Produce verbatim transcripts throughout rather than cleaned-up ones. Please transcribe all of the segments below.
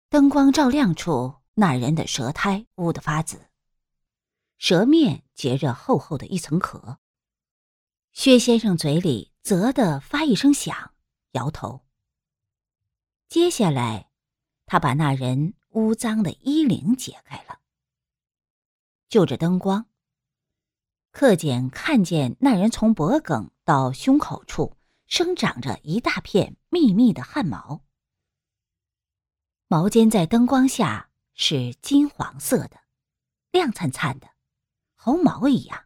灯光照亮处，那人的舌苔乌得发紫，舌面结着厚厚的一层壳。薛先生嘴里啧地发一声响，摇头。接下来，他把那人污脏的衣领解开了。就着灯光，克俭看见那人从脖颈到胸口处生长着一大片密密的汗毛，毛尖在灯光下是金黄色的，亮灿灿的，猴毛一样。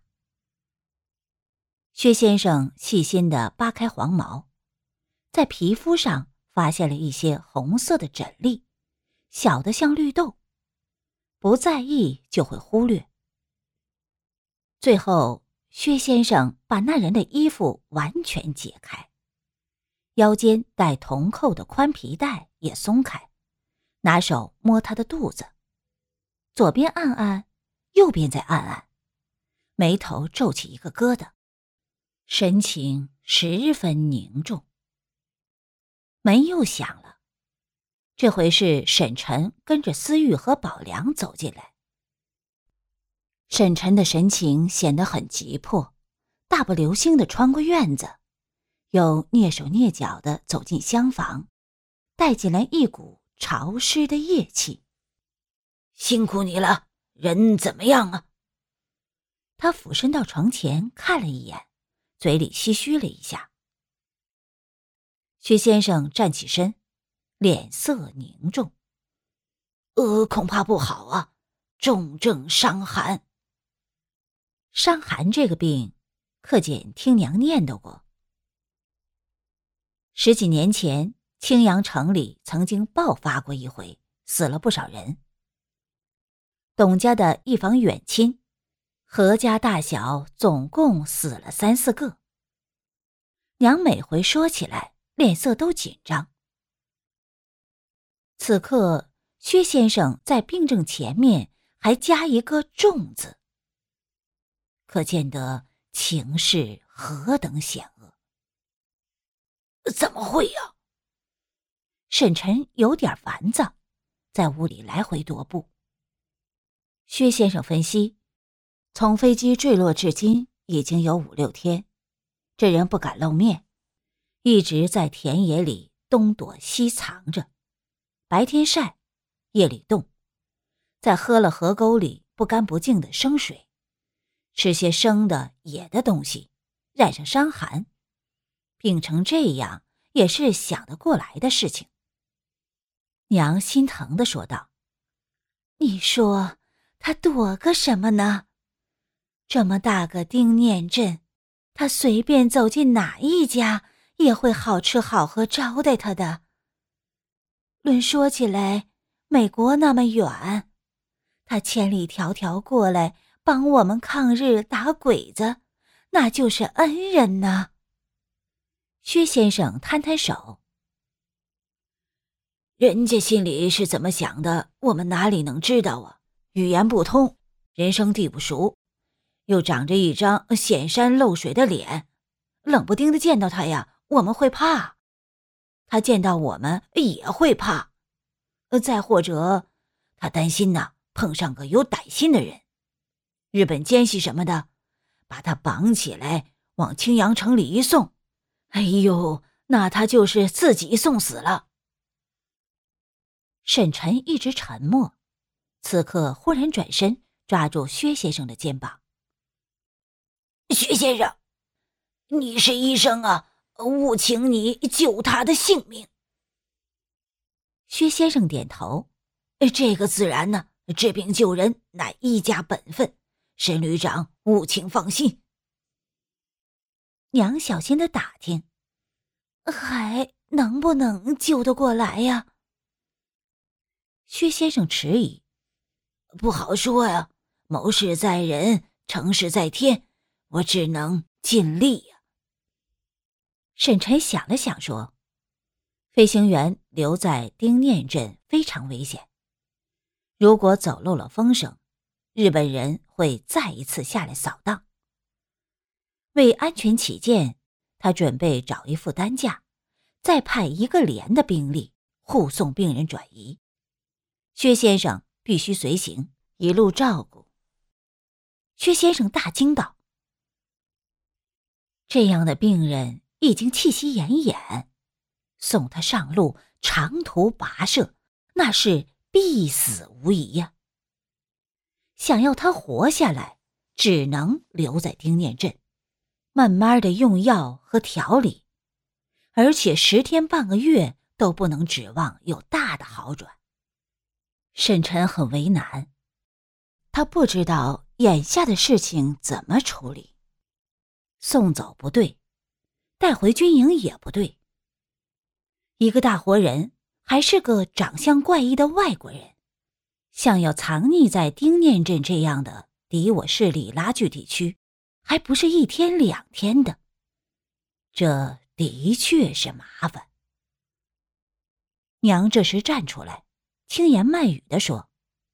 薛先生细心地扒开黄毛，在皮肤上发现了一些红色的疹粒，小得像绿豆，不在意就会忽略。最后，薛先生把那人的衣服完全解开，腰间带铜扣的宽皮带也松开，拿手摸他的肚子，左边按按，右边再按按，眉头皱起一个疙瘩，神情十分凝重。门又响了，这回是沈晨跟着思玉和宝良走进来。沈晨的神情显得很急迫，大步流星地穿过院子，又蹑手蹑脚地走进厢房，带进来一股潮湿的夜气。 辛苦你了，人怎么样啊？ 他俯身到床前看了一眼，嘴里唏嘘了一下。薛先生站起身，脸色凝重。 呃，恐怕不好啊，重症伤寒。 伤寒这个病，克俭听娘念叨过。十几年前，青阳城里曾经爆发过一回，死了不少人。董家的一房远亲，何家大小总共死了三四个。娘每回说起来，脸色都紧张。此刻，薛先生在病症前面还加一个重字，可见得情势何等险恶。 怎么会呀？ 沈晨有点烦躁，在屋里来回踱步。薛先生分析，从飞机坠落至今已经有五六天，这人不敢露面，一直在田野里东躲西藏着，白天晒，夜里冻，再喝了河沟里不干不净的生水，吃些生的野的东西，染上伤寒，病成这样也是想得过来的事情。娘心疼地说道：你说他躲个什么呢？这么大个丁念镇，他随便走进哪一家也会好吃好喝招待他的。论说起来，美国那么远，他千里迢迢过来帮我们抗日打鬼子，那就是恩人呐。薛先生摊摊手， 人家心里是怎么想的，我们哪里能知道啊？语言不通，人生地不熟，又长着一张显山露水的脸，冷不丁的见到他呀，我们会怕，他见到我们也会怕。再或者他担心呐，碰上个有歹心的人，日本奸细什么的，把他绑起来往青阳城里一送，哎呦，那他就是自己送死了。 沈晨一直沉默，此刻忽然转身抓住薛先生的肩膀。 薛先生，你是医生啊，务请你救他的性命。 薛先生点头， 这个自然呢，治病救人乃医家本分，沈旅长务请放心。 娘小心地打听，还能不能救得过来呀？薛先生迟疑， 不好说呀，谋事在人，成事在天，我只能尽力呀。 沈晨想了想说，飞行员留在丁念镇非常危险，如果走漏了风声，日本人会再一次下来扫荡。为安全起见，他准备找一副担架，再派一个连的兵力护送病人转移。 薛先生必须随行，一路照顾。薛先生大惊道：这样的病人已经气息奄奄，送他上路长途跋涉，那是必死无疑呀。想要他活下来，只能留在丁念镇，慢慢的用药和调理，而且十天半个月都不能指望有大的好转。沈晨很为难，他不知道眼下的事情怎么处理。送走不对，带回军营也不对。一个大活人，还是个长相怪异的外国人，想要藏匿在丁念镇这样的敌我势力拉锯地区，还不是一天两天的，这的确是麻烦。娘这时站出来，轻言慢语地说：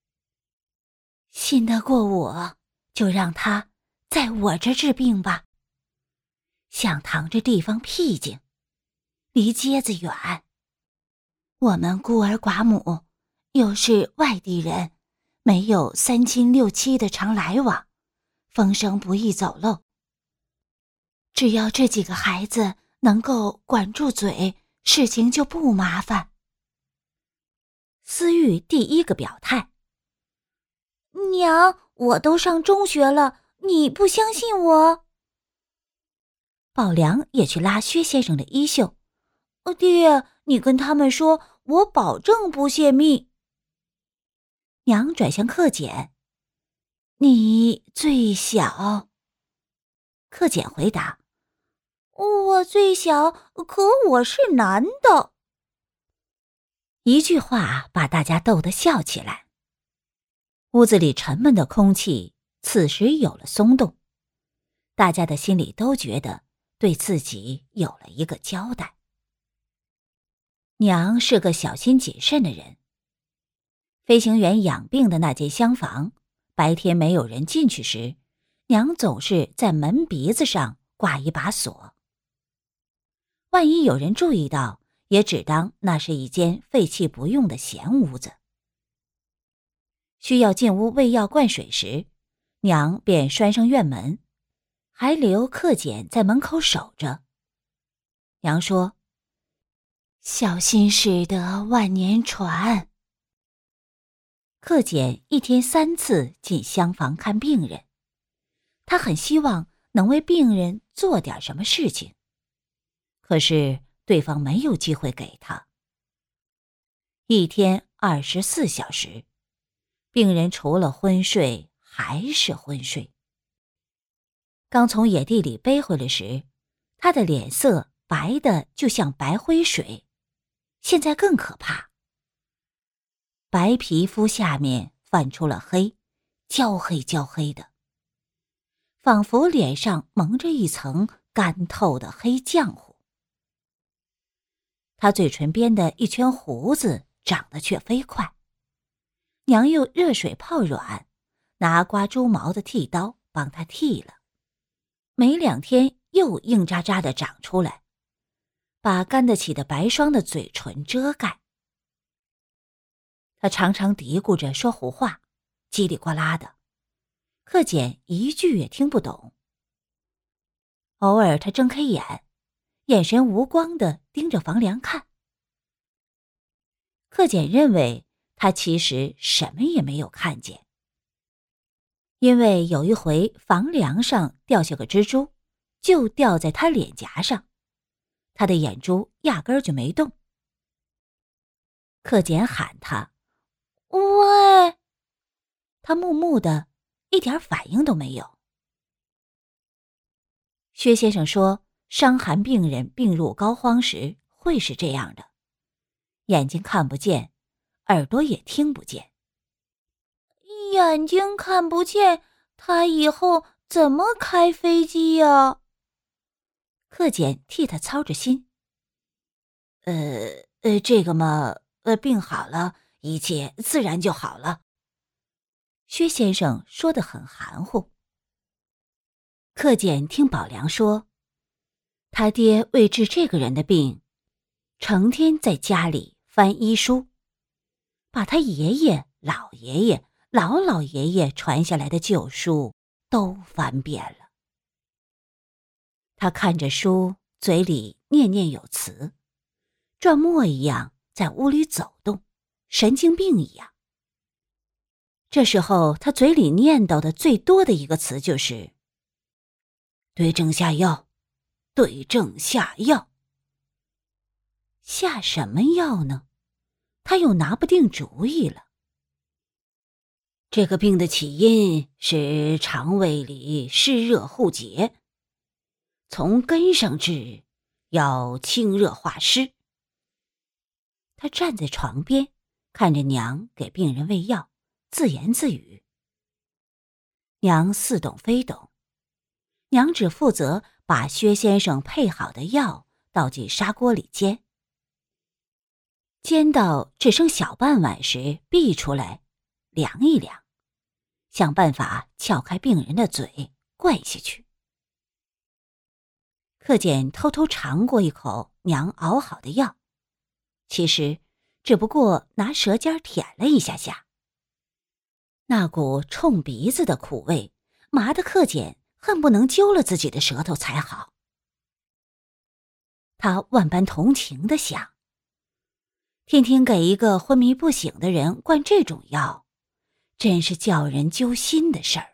信得过我，就让他在我这治病吧。想堂这地方僻静，离街子远，我们孤儿寡母，又是外地人，没有三亲六戚的常来往，风声不易走漏。只要这几个孩子能够管住嘴，事情就不麻烦。思玉第一个表态：娘，我都上中学了，你不相信我？宝良也去拉薛先生的衣袖：爹，你跟他们说，我保证不泄密。娘转向克俭：你最小。克俭回答：我最小，可我是男的。一句话把大家逗得笑起来。屋子里沉闷的空气此时有了松动，大家的心里都觉得对自己有了一个交代。娘是个小心谨慎的人，飞行员养病的那间厢房，白天没有人进去时，娘总是在门鼻子上挂一把锁。万一有人注意到，也只当那是一间废弃不用的闲屋子。需要进屋喂药灌水时，娘便拴上院门，还留克俭在门口守着。娘说：小心驶得万年船。克俭一天三次进厢房看病人，他很希望能为病人做点什么事情，可是对方没有机会给他。一天二十四小时，病人除了昏睡还是昏睡。刚从野地里背回来时，他的脸色白的就像白灰水，现在更可怕。白皮肤下面泛出了黑，焦黑焦黑的，仿佛脸上蒙着一层干透的黑浆糊。他嘴唇边的一圈胡子长得却飞快，娘用热水泡软，拿刮猪毛的剃刀帮他剃了，没两天又硬扎扎的长出来，把干得起的白霜的嘴唇遮盖。他常常嘀咕着说胡话，叽里呱啦的，克俭一句也听不懂。偶尔他睁开眼，眼神无光地盯着房梁看。克俭认为他其实什么也没有看见，因为有一回房梁上掉下个蜘蛛，就掉在他脸颊上，他的眼珠压根儿就没动。克俭喊他：喂！他木木的，一点反应都没有。薛先生说，伤寒病人病入膏肓时会是这样的，眼睛看不见，耳朵也听不见。眼睛看不见，他以后怎么开飞机呀？克俭替他操着心。呃呃，这个嘛，呃，病好了，一切自然就好了。薛先生说得很含糊。克俭听宝良说，他爹为治这个人的病，成天在家里翻医书， 把他爷爷、老爷爷、老老爷爷传下来的旧书都翻遍了。他看着书，嘴里念念有词，转磨一样在屋里走动，神经病一样。这时候他嘴里念叨的最多的一个词就是对症下药，对症下药。下什么药呢？他又拿不定主意了。这个病的起因是肠胃里湿热互结，从根上治，要清热化湿。他站在床边，看着娘给病人喂药，自言自语。娘似懂非懂，娘只负责把薛先生配好的药倒进砂锅里煎，煎到只剩小半碗时避出来，量一量，想办法撬开病人的嘴，灌下去。克俭偷偷尝过一口娘熬好的药，其实只不过拿舌尖舔了一下下。那股冲鼻子的苦味，麻得克俭恨不能揪了自己的舌头才好。他万般同情地想，天天给一个昏迷不醒的人灌这种药，真是叫人揪心的事儿。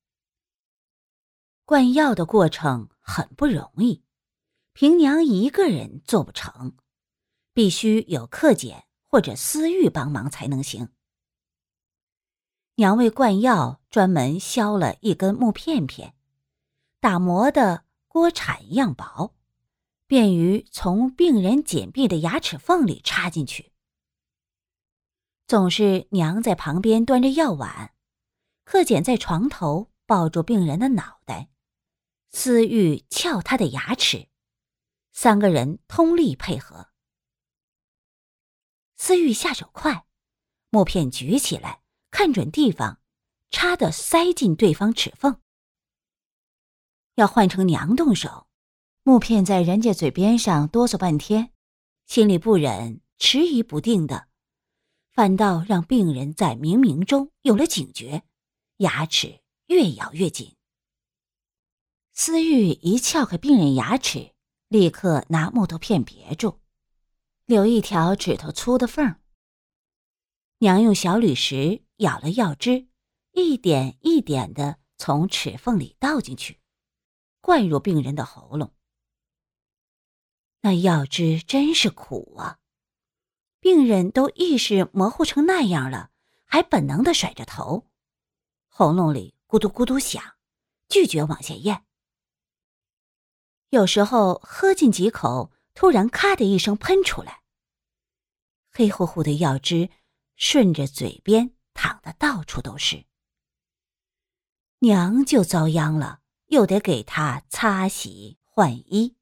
灌药的过程很不容易，凭娘一个人做不成，必须有克俭或者思玉帮忙才能行。娘为灌药专门削了一根木片片，打磨的锅铲一样薄，便于从病人紧闭的牙齿缝里插进去。总是娘在旁边端着药碗，克俭在床头抱住病人的脑袋，思玉撬他的牙齿，三个人通力配合。思玉下手快，木片举起来，看准地方，插的塞进对方齿缝。要换成娘动手，木片在人家嘴边上哆嗦半天，心里不忍，迟疑不定的，反倒让病人在冥冥中有了警觉，牙齿越咬越紧。思玉一撬开病人牙齿，立刻拿木头片别住，留一条指头粗的缝。娘用小铝石舀了药汁，一点一点地从齿缝里倒进去，灌入病人的喉咙。那药汁真是苦啊！病人都意识模糊成那样了，还本能地甩着头，喉咙里咕嘟咕嘟响，拒绝往下咽。有时候喝进几口，突然咔的一声喷出来，黑乎乎的药汁顺着嘴边淌得到处都是。娘就遭殃了，又得给他擦洗换衣。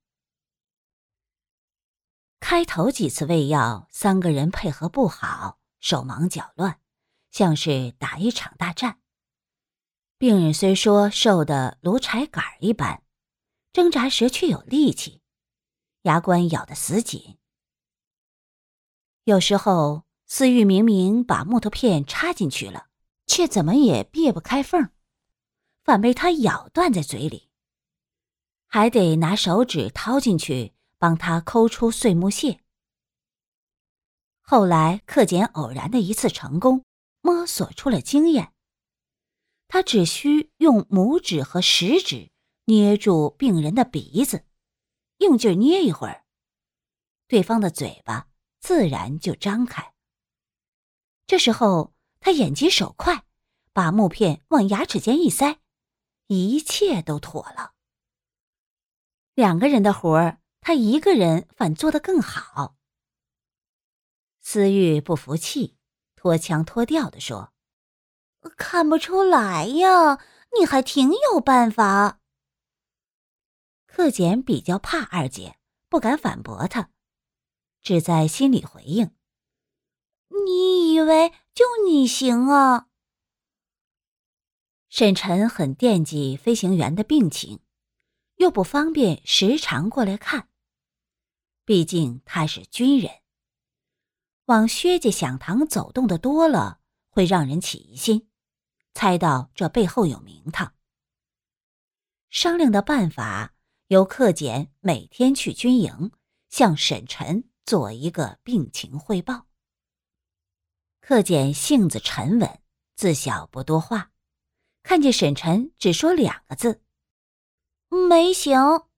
开头几次喂药，三个人配合不好，手忙脚乱，像是打一场大战。病人虽说瘦得如柴杆一般，挣扎时却有力气，牙关咬得死紧。有时候思玉明明把木头片插进去了，却怎么也别不开缝，反被他咬断在嘴里，还得拿手指掏进去帮他抠出碎木屑。后来克俭偶然的一次成功，摸索出了经验，他只需用拇指和食指捏住病人的鼻子，用劲捏一会儿，对方的嘴巴自然就张开。这时候他眼疾手快，把木片往牙齿间一塞，一切都妥了。两个人的活儿，他一个人反做得更好。思玉不服气，脱腔脱调地说：“看不出来呀，你还挺有办法。”克俭比较怕二姐，不敢反驳她，只在心里回应：“你以为就你行啊？”沈晨很惦记飞行员的病情，又不方便时常过来看，毕竟他是军人。 往薛家响堂走动的多了，会让人起疑心，猜到这背后有名堂。商量的办法由克俭每天去军营向沈晨做一个病情汇报。克俭性子沉稳，自小不多话，看见沈晨只说两个字：没醒。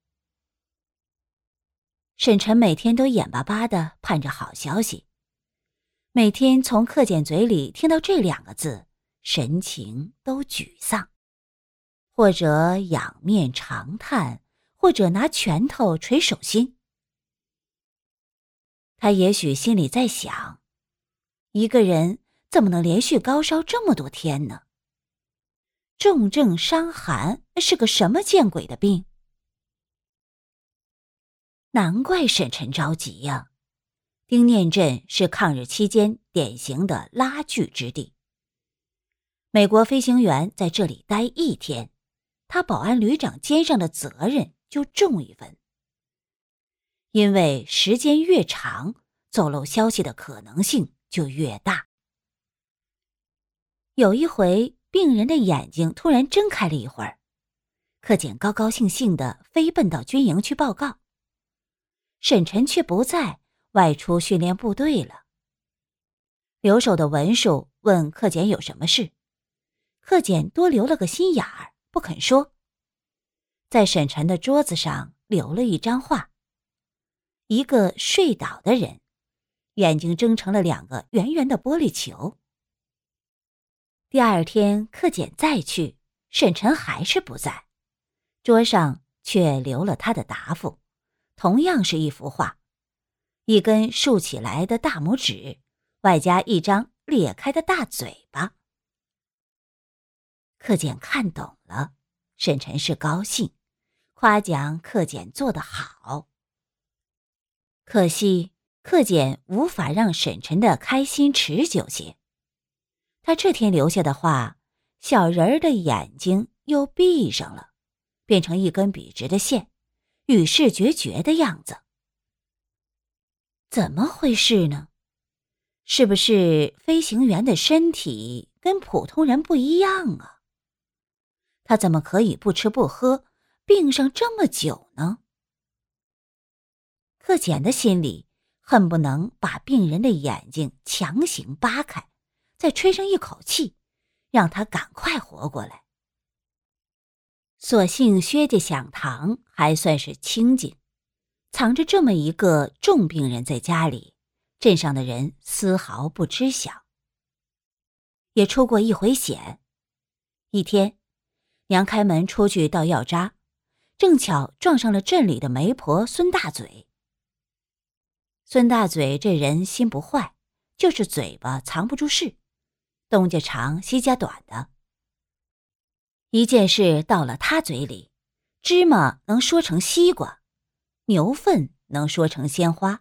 沈晨每天都眼巴巴地盼着好消息，每天从克俭嘴里听到这两个字，神情都沮丧，或者仰面长叹，或者拿拳头捶手心。他也许心里在想，一个人怎么能连续高烧这么多天呢？重症伤寒是个什么见鬼的病？难怪沈晨着急呀、啊！丁念镇是抗日期间典型的拉锯之地。美国飞行员在这里待一天，他保安旅长肩上的责任就重一分。因为时间越长，走漏消息的可能性就越大。有一回，病人的眼睛突然睁开了一会儿，克俭高高兴兴地飞奔到军营去报告。沈晨却不在，外出训练部队了。留守的文书问克俭有什么事，克俭多留了个心眼儿，不肯说。在沈晨的桌子上留了一张画，一个睡倒的人，眼睛睁成了两个圆圆的玻璃球。第二天克俭再去，沈晨还是不在，桌上却留了他的答复，同样是一幅画，一根竖起来的大拇指，外加一张裂开的大嘴巴。克俭看懂了，沈晨是高兴，夸奖克俭做得好。可惜克俭无法让沈晨的开心持久些。他这天留下的画，小人儿的眼睛又闭上了，变成一根笔直的线，与世决绝的样子。怎么回事呢？是不是飞行员的身体跟普通人不一样啊？他怎么可以不吃不喝，病上这么久呢？克俭的心里恨不能把病人的眼睛强行扒开，再吹上一口气，让他赶快活过来。所幸薛家响堂还算是清静，藏着这么一个重病人在家里，镇上的人丝毫不知晓。也出过一回险。一天，娘开门出去倒药渣，正巧撞上了镇里的媒婆孙大嘴。孙大嘴这人心不坏，就是嘴巴藏不住事，东家长西家短的。一件事到了他嘴里，芝麻能说成西瓜，牛粪能说成鲜花。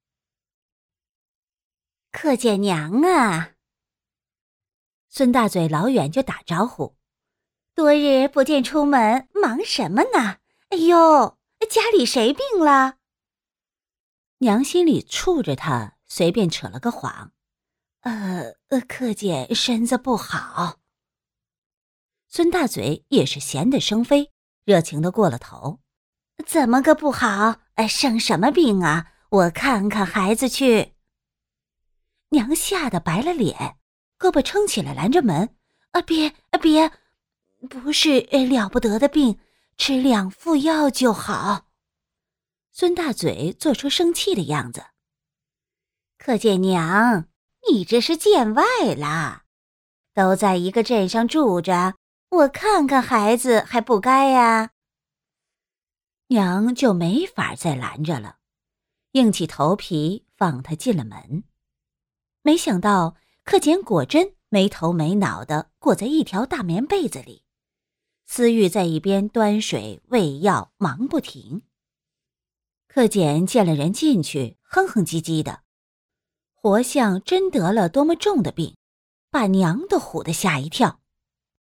克俭娘啊！孙大嘴老远就打招呼，多日不见出门，忙什么呢？哎呦，家里谁病了？娘心里怵着他，随便扯了个谎。呃，克俭身子不好。孙大嘴也是闲得生飞，热情的过了头。怎么个不好？生什么病啊？我看看孩子去。娘吓得白了脸，胳膊撑起来拦着门。啊，别别，不是了不得的病，吃两副药就好。孙大嘴做出生气的样子。克俭娘，你这是见外了，都在一个镇上住着，我看看孩子还不该呀？娘就没法再拦着了，硬起头皮放他进了门。没想到克俭果真没头没脑地裹在一条大棉被子里，思玉在一边端水喂药忙不停。克俭见了人进去，哼哼唧唧的，活像真得了多么重的病，把娘都唬得吓一跳。